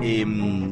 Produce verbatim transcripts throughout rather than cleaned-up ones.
Eh,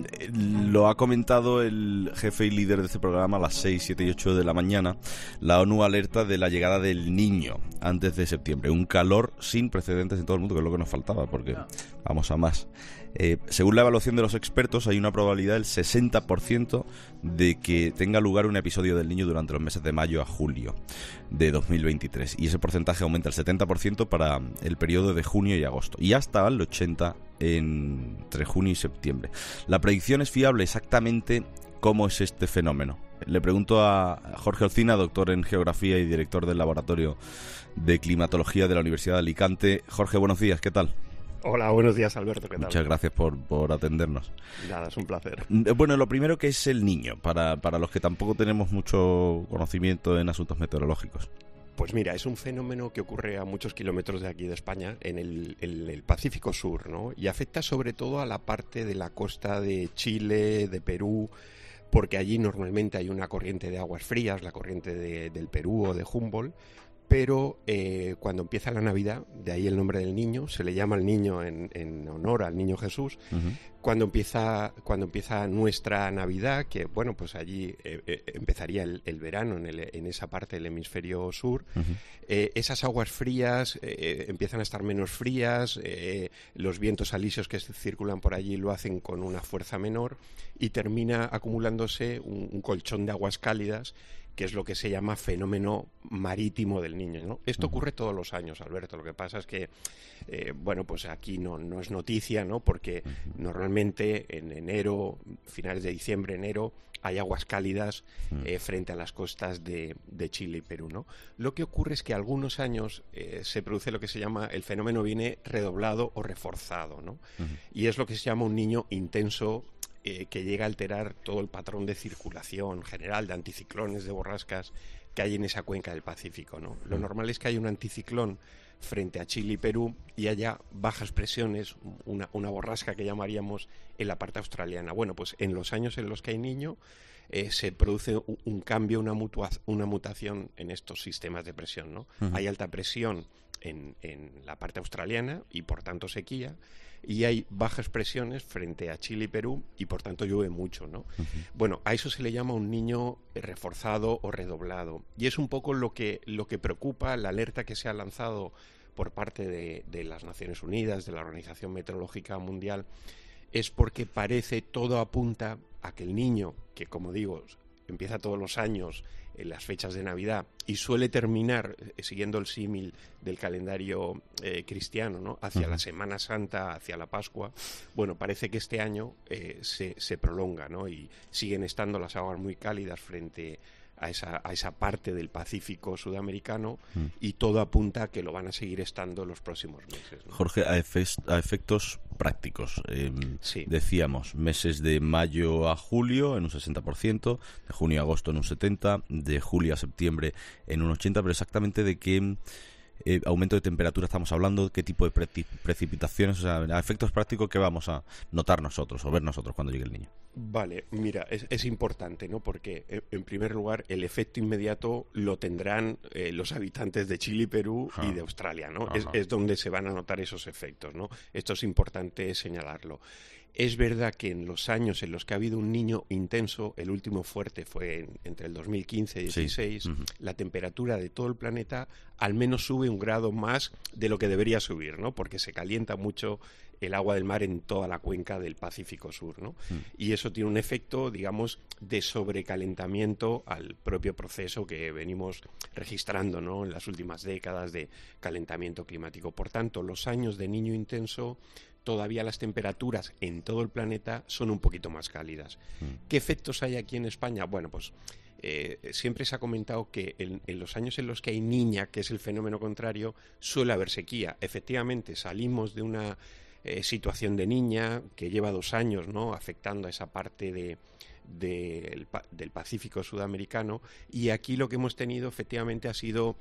lo ha comentado el jefe y líder de este programa a las seis, siete y ocho de la mañana. La ONU alerta de la llegada del Niño antes de septiembre. Un calor sin precedentes en todo el mundo, que es lo que nos faltaba, porque vamos a más. Eh, según la evaluación de los expertos, hay una probabilidad del sesenta por ciento de que tenga lugar un episodio del Niño durante los meses de mayo a julio de dos mil veintitrés. Y ese porcentaje aumenta al setenta por ciento para el periodo de junio y agosto. Y hasta al ochenta por ciento entre junio y septiembre. La predicción es fiable exactamente cómo es este fenómeno. Le pregunto a Jorge Olcina, doctor en Geografía y director del Laboratorio de Climatología de la Universidad de Alicante. Jorge, buenos días, ¿qué tal? Hola, buenos días, Alberto, ¿qué tal? Muchas gracias por, por atendernos. Nada, es un placer. Bueno, lo primero, que es el Niño, para, para los que tampoco tenemos mucho conocimiento en asuntos meteorológicos. Pues mira, es un fenómeno que ocurre a muchos kilómetros de aquí de España, en el, el, el Pacífico Sur, ¿no? Y afecta sobre todo a la parte de la costa de Chile, de Perú, porque allí normalmente hay una corriente de aguas frías, la corriente de, del Perú o de Humboldt, pero eh, cuando empieza la Navidad, de ahí el nombre del niño, se le llama al niño en, en honor al niño Jesús. Uh-huh. Cuando empieza cuando empieza nuestra Navidad, que bueno, pues allí eh, eh, empezaría el, el verano en, el, en esa parte del hemisferio sur, uh-huh. eh, esas aguas frías eh, empiezan a estar menos frías, eh, los vientos alisios que circulan por allí lo hacen con una fuerza menor y termina acumulándose un, un colchón de aguas cálidas, que es lo que se llama fenómeno marítimo del Niño, ¿no? Esto ocurre todos los años, Alberto. Lo que pasa es que, eh, bueno, pues aquí no, no es noticia, ¿no? Porque normalmente en enero, finales de diciembre, enero, hay aguas cálidas eh, frente a las costas de, de Chile y Perú, ¿no? Lo que ocurre es que algunos años eh, se produce lo que se llama, el fenómeno viene redoblado o reforzado, ¿no? Uh-huh. Y es lo que se llama un niño intenso, Eh, que llega a alterar todo el patrón de circulación general de anticiclones, de borrascas que hay en esa cuenca del Pacífico, ¿no? Lo normal es que haya un anticiclón frente a Chile y Perú y haya bajas presiones, una, una borrasca que llamaríamos en la parte australiana. Bueno, pues en los años en los que hay Niño eh, se produce un, un cambio, una, mutua, una mutación en estos sistemas de presión, ¿no? Uh-huh. Hay alta presión en, en la parte australiana y por tanto sequía, y hay bajas presiones frente a Chile y Perú y por tanto llueve mucho, ¿no? Uh-huh. Bueno, a eso se le llama un niño reforzado o redoblado, y es un poco lo que, lo que preocupa, la alerta que se ha lanzado por parte de, de las Naciones Unidas, de la Organización Meteorológica Mundial, es porque parece, todo apunta a que el Niño, que como digo, empieza todos los años en las fechas de Navidad y suele terminar, eh, siguiendo el símil del calendario eh, cristiano, ¿no? Hacia uh-huh. la Semana Santa, hacia la Pascua. Bueno, parece que este año eh, se, se prolonga, ¿no? Y siguen estando las aguas muy cálidas frente a esa, a esa parte del Pacífico sudamericano, uh-huh. y todo apunta a que lo van a seguir estando los próximos meses, ¿no? Jorge, a, efe- a efectos prácticos, eh, sí. decíamos, meses de mayo a julio en un sesenta por ciento, de junio a agosto en un setenta por ciento, de julio a septiembre en un ochenta por ciento, pero exactamente de qué eh, aumento de temperatura estamos hablando, qué tipo de pre- precipitaciones, o sea, a efectos prácticos, ¿qué vamos a notar nosotros o ver nosotros cuando llegue el Niño? Vale, mira, es, es importante, ¿no? Porque, eh, en primer lugar, el efecto inmediato lo tendrán eh, los habitantes de Chile y Perú Ajá. y de Australia, ¿no? Es, es donde se van a notar esos efectos, ¿no? Esto es importante señalarlo. Es verdad que en los años en los que ha habido un Niño intenso, el último fuerte fue en, entre el dos mil quince y dieciséis, sí. uh-huh. la temperatura de todo el planeta al menos sube un grado más de lo que debería subir, ¿no? Porque se calienta mucho el agua del mar en toda la cuenca del Pacífico Sur, ¿no? Mm. Y eso tiene un efecto, digamos, de sobrecalentamiento al propio proceso que venimos registrando, ¿no? En las últimas décadas de calentamiento climático. Por tanto, los años de Niño intenso, todavía las temperaturas en todo el planeta son un poquito más cálidas. Mm. ¿Qué efectos hay aquí en España? Bueno, pues eh, siempre se ha comentado que en, en los años en los que hay niña, que es el fenómeno contrario, suele haber sequía. Efectivamente, salimos de una eh, situación de niña que lleva dos años, ¿no?, afectando a esa parte de, de, el, del Pacífico sudamericano, y aquí lo que hemos tenido efectivamente ha sido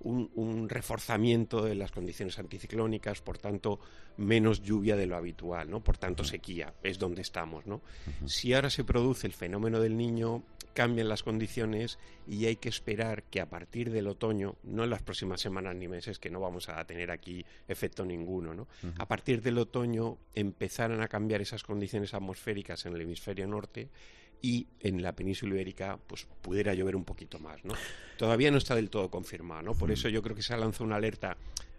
un, un reforzamiento de las condiciones anticiclónicas, por tanto, menos lluvia de lo habitual, ¿no? Por tanto, sequía, es donde estamos, ¿no? Uh-huh. Si ahora se produce el fenómeno del Niño, cambian las condiciones y hay que esperar que a partir del otoño, no en las próximas semanas ni meses, que no vamos a tener aquí efecto ninguno, ¿no? Uh-huh. A partir del otoño empezaran a cambiar esas condiciones atmosféricas en el hemisferio norte y en la península ibérica pues pudiera llover un poquito más, ¿no? Todavía no está del todo confirmado, ¿no? Por uh-huh. eso yo creo que se ha lanzado una alerta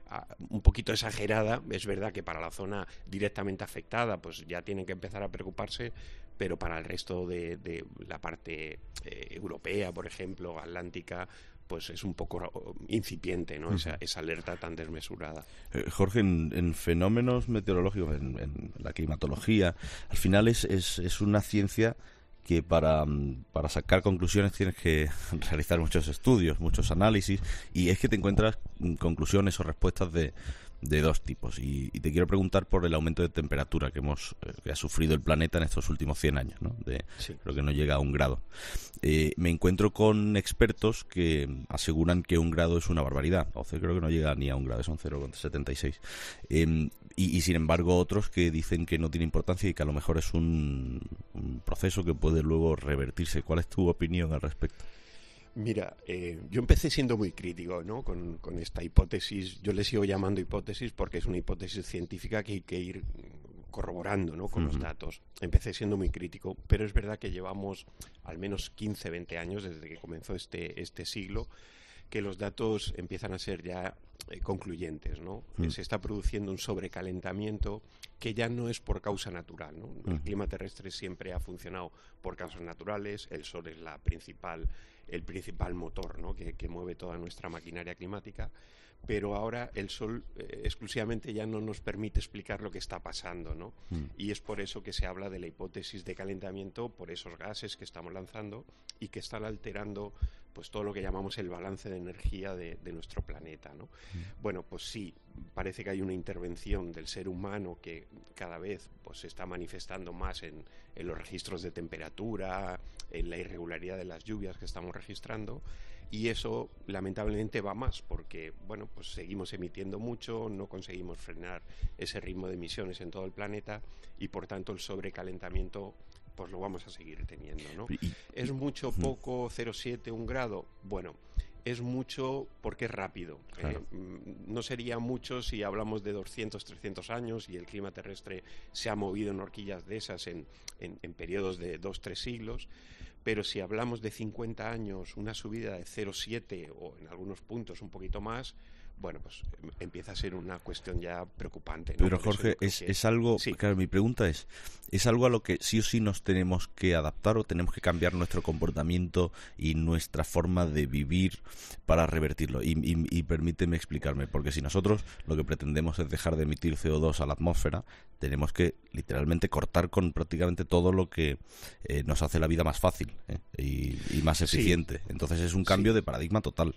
un poquito exagerada. Es verdad que para la zona directamente afectada pues ya tienen que empezar a preocuparse, pero para el resto de, de la parte eh, europea, por ejemplo, atlántica, pues es un poco incipiente, ¿no? Uh-huh. esa, esa alerta tan desmesurada. Eh, Jorge, en, en fenómenos meteorológicos, en, en la climatología, al final es, es, es una ciencia que para, para sacar conclusiones tienes que realizar muchos estudios, muchos análisis, y es que te encuentras conclusiones o respuestas de, de dos tipos. Y, y te quiero preguntar por el aumento de temperatura que hemos eh, que ha sufrido el planeta en estos últimos cien años, ¿no? De, sí. Creo que no llega a un grado. Eh, me encuentro con expertos que aseguran que un grado es una barbaridad. O sea, creo que no llega ni a un grado, son cero coma setenta y seis. Eh, y, y sin embargo otros que dicen que no tiene importancia y que a lo mejor es un, un proceso que puede luego revertirse. ¿Cuál es tu opinión al respecto? Mira, eh, yo empecé siendo muy crítico, ¿no? con, con esta hipótesis. Yo le sigo llamando hipótesis porque es una hipótesis científica que hay que ir corroborando, ¿no? Con uh-huh. los datos. Empecé siendo muy crítico, pero es verdad que llevamos al menos quince, veinte años desde que comenzó este, este siglo que los datos empiezan a ser ya eh, concluyentes, ¿no? Uh-huh. Se está produciendo un sobrecalentamiento que ya no es por causa natural, ¿no? Uh-huh. El clima terrestre siempre ha funcionado por causas naturales, el sol es la principal, el principal motor, ¿no? que, que mueve toda nuestra maquinaria climática, pero ahora el sol eh, exclusivamente ya no nos permite explicar lo que está pasando, ¿no? Uh-huh. Y es por eso que se habla de la hipótesis de calentamiento por esos gases que estamos lanzando y que están alterando pues todo lo que llamamos el balance de energía de, de nuestro planeta, ¿no? Mm. Bueno, pues sí, parece que hay una intervención del ser humano que cada vez pues se está manifestando más en, en los registros de temperatura, en la irregularidad de las lluvias que estamos registrando, y eso lamentablemente va más porque, bueno, pues seguimos emitiendo mucho, no conseguimos frenar ese ritmo de emisiones en todo el planeta y por tanto el sobrecalentamiento pues lo vamos a seguir teniendo, ¿no? Y, ¿Es mucho, poco, cero coma siete, un grado? Bueno, es mucho porque es rápido. Claro. Eh, no sería mucho si hablamos de doscientos, trescientos años y el clima terrestre se ha movido en horquillas de esas en, en, en periodos de dos, tres siglos, pero si hablamos de cincuenta años, una subida de cero coma siete o en algunos puntos un poquito más, bueno, pues empieza a ser una cuestión ya preocupante, ¿no? Pero Jorge, es, que... es algo, sí. Claro, mi pregunta es, ¿es algo a lo que sí o sí nos tenemos que adaptar o tenemos que cambiar nuestro comportamiento y nuestra forma de vivir para revertirlo? Y, y, y permíteme explicarme, porque si nosotros lo que pretendemos es dejar de emitir C O dos a la atmósfera, tenemos que literalmente cortar con prácticamente todo lo que eh, nos hace la vida más fácil ¿eh? y, y más eficiente. Sí. Entonces es un cambio sí. de paradigma total.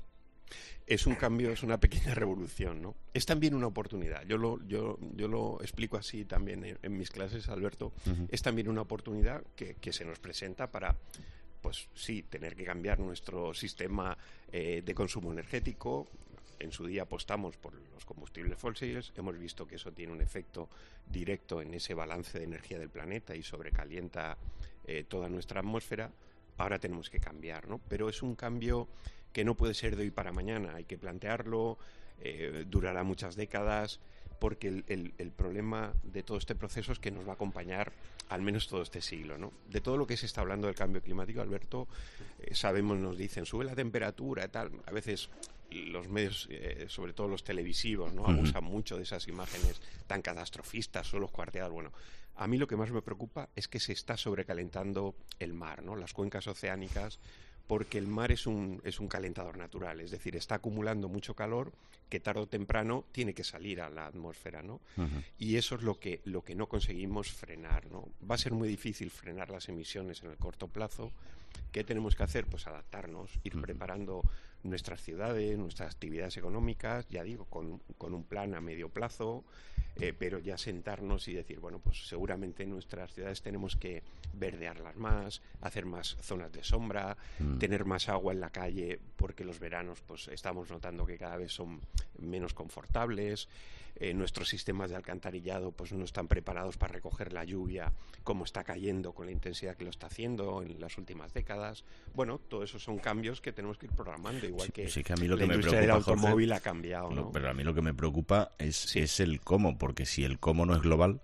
Es un cambio, es una pequeña revolución, ¿no? Es también una oportunidad. Yo lo, yo, yo lo explico así también en, en mis clases, Alberto. Uh-huh. Es también una oportunidad que, que se nos presenta para, pues sí, tener que cambiar nuestro sistema eh, de consumo energético. En su día apostamos por los combustibles fósiles. Hemos visto que eso tiene un efecto directo en ese balance de energía del planeta y sobrecalienta eh, toda nuestra atmósfera. Ahora tenemos que cambiar, ¿no? Pero es un cambio que no puede ser de hoy para mañana, hay que plantearlo, eh, durará muchas décadas, porque el, el, el problema de todo este proceso es que nos va a acompañar al menos todo este siglo, ¿no? De todo lo que se está hablando del cambio climático, Alberto, eh, sabemos, nos dicen, sube la temperatura y tal, a veces los medios, eh, sobre todo los televisivos, ¿no? Abusan uh-huh. mucho de esas imágenes tan catastrofistas, suelos cuarteados, bueno. A mí lo que más me preocupa es que se está sobrecalentando el mar, ¿no? Las cuencas oceánicas, porque el mar es un, es un calentador natural, es decir, está acumulando mucho calor que tarde o temprano tiene que salir a la atmósfera, ¿no? Uh-huh. Y eso es lo que, lo que no conseguimos frenar, ¿no? Va a ser muy difícil frenar las emisiones en el corto plazo. ¿Qué tenemos que hacer? Pues adaptarnos, ir uh-huh. preparando nuestras ciudades, nuestras actividades económicas, ya digo, con, con un plan a medio plazo, eh, pero ya sentarnos y decir, bueno, pues seguramente en nuestras ciudades tenemos que verdearlas más, hacer más zonas de sombra, mm. tener más agua en la calle, porque los veranos pues estamos notando que cada vez son menos confortables. Eh, nuestros sistemas de alcantarillado pues no están preparados para recoger la lluvia como está cayendo con la intensidad que lo está haciendo en las últimas décadas. Bueno, todo eso son cambios que tenemos que ir programando, igual sí, que, sí que a mí lo la que me industria preocupa, del automóvil Jorge, ha cambiado, ¿no? Pero a mí lo que me preocupa es, sí. es el cómo, porque si el cómo no es global,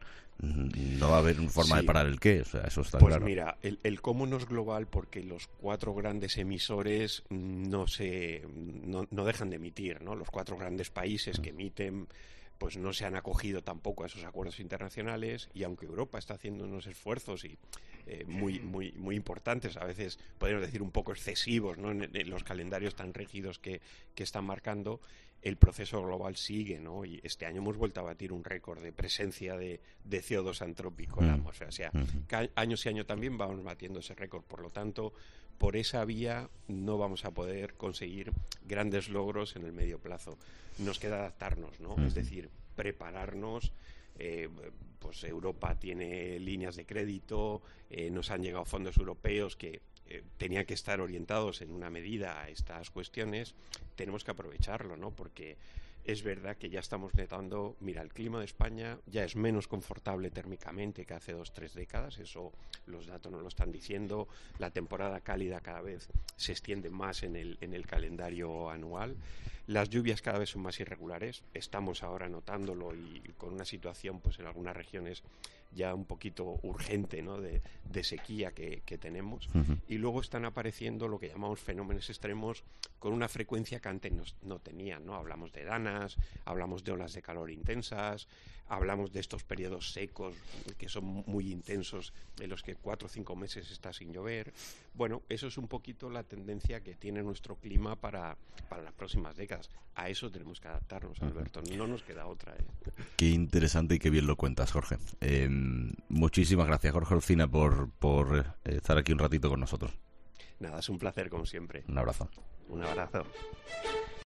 no va a haber forma sí. de parar el qué, o sea, eso está pues claro. Pues mira, el, el cómo no es global porque los cuatro grandes emisores no se no, no dejan de emitir, ¿no? Los cuatro grandes países que emiten pues no se han acogido tampoco a esos acuerdos internacionales, y aunque Europa está haciendo unos esfuerzos y eh, muy muy muy importantes, a veces podemos decir un poco excesivos, ¿no? en, en los calendarios tan rígidos que, que están marcando, el proceso global sigue, ¿no? Y este año hemos vuelto a batir un récord de presencia de, de C O dos antrópico en la atmósfera. O sea, cada año y año también vamos batiendo ese récord. Por lo tanto, por esa vía no vamos a poder conseguir grandes logros en el medio plazo. Nos queda adaptarnos, ¿no? Uh-huh. Es decir, prepararnos. Eh, pues Europa tiene líneas de crédito, eh, nos han llegado fondos europeos que eh, tenían que estar orientados en una medida a estas cuestiones. Tenemos que aprovecharlo, ¿no? Porque es verdad que ya estamos notando, mira, el clima de España ya es menos confortable térmicamente que hace dos, tres décadas, eso los datos nos lo están diciendo. La temporada cálida cada vez se extiende más en el, en el calendario anual. Las lluvias cada vez son más irregulares, estamos ahora notándolo y con una situación pues en algunas regiones ya un poquito urgente, ¿no? de, de sequía que, que tenemos. Uh-huh. Y luego están apareciendo lo que llamamos fenómenos extremos con una frecuencia que antes no, no tenían, ¿no? Hablamos de danas, hablamos de olas de calor intensas, hablamos de estos periodos secos que son muy intensos en los que cuatro o cinco meses está sin llover. Bueno, eso es un poquito la tendencia que tiene nuestro clima para, para las próximas décadas. A eso tenemos que adaptarnos, Alberto. No nos queda otra. ¿eh? Qué interesante y qué bien lo cuentas, Jorge. Eh, muchísimas gracias, Jorge Olcina, por, por eh, estar aquí un ratito con nosotros. Nada, es un placer como siempre. Un abrazo. Un abrazo.